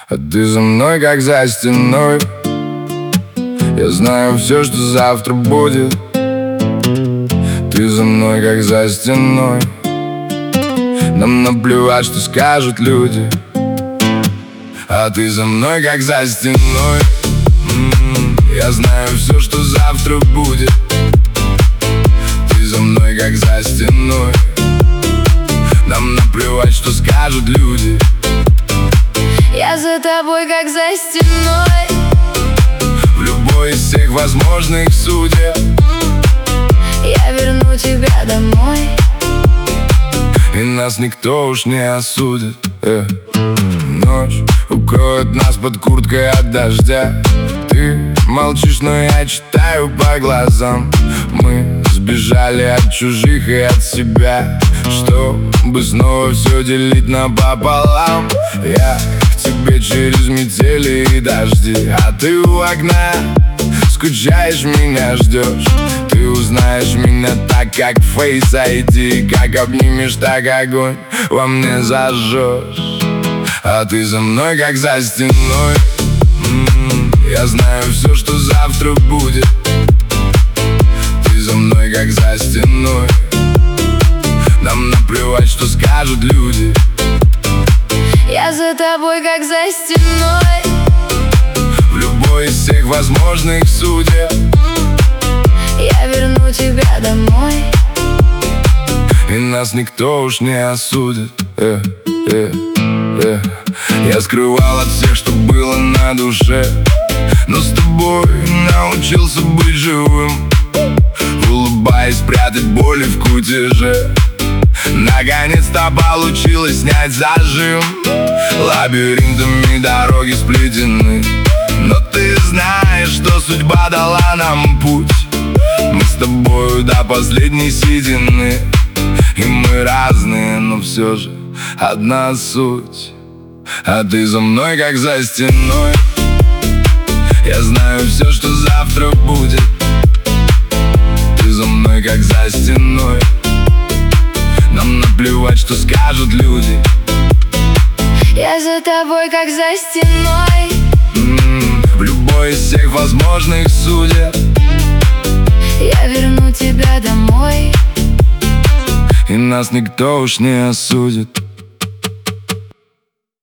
А ты за мной, как за стеной. Я знаю все, что завтра будет. Ты за мной, как за стеной. Нам наплевать, что скажут люди. А ты за мной, как за стеной. Я знаю все, что завтра будет. Ты за мной, как за стеной. Нам наплевать, что скажут люди. Я за тобой, как за стеной. В любой из всех возможных судеб Я верну тебя домой. И нас никто уж не осудит. Ночь укроет нас под курткой от дождя. Ты молчишь, но я читаю по глазам. Мы сбежали от чужих и от себя, чтобы снова все делить напополам. Я к тебе через метели и дожди, а ты у окна скучаешь, меня ждешь. Ты узнаешь меня так, как Face ID. Как обнимешь, так огонь во мне зажжешь. А ты за мной, как за стеной. Я знаю все, что завтра будет. Ты за мной, как за стеной. Нам наплевать, что скажут люди. Я за тобой, как за стеной. В любой из всех возможных судеб Я верну тебя домой. И нас никто уж не осудит. Я скрывал от всех, что было на душе, но с тобой научился быть живым. Улыбаясь, прятать боли в кутеже. Наконец-то получилось снять зажим. Лабиринтами дороги сплетены, но ты знаешь, что судьба дала нам путь. Мы с тобою до последней седины, и мы разные, но все же одна суть. А ты за мной, как за стеной. Я знаю все, что завтра будет. Ты за мной, как за стеной. Нам наплевать, что скажут люди. Я за тобой, как за стеной. В любой из всех возможных судеб Я верну тебя домой. И нас никто уж не осудит.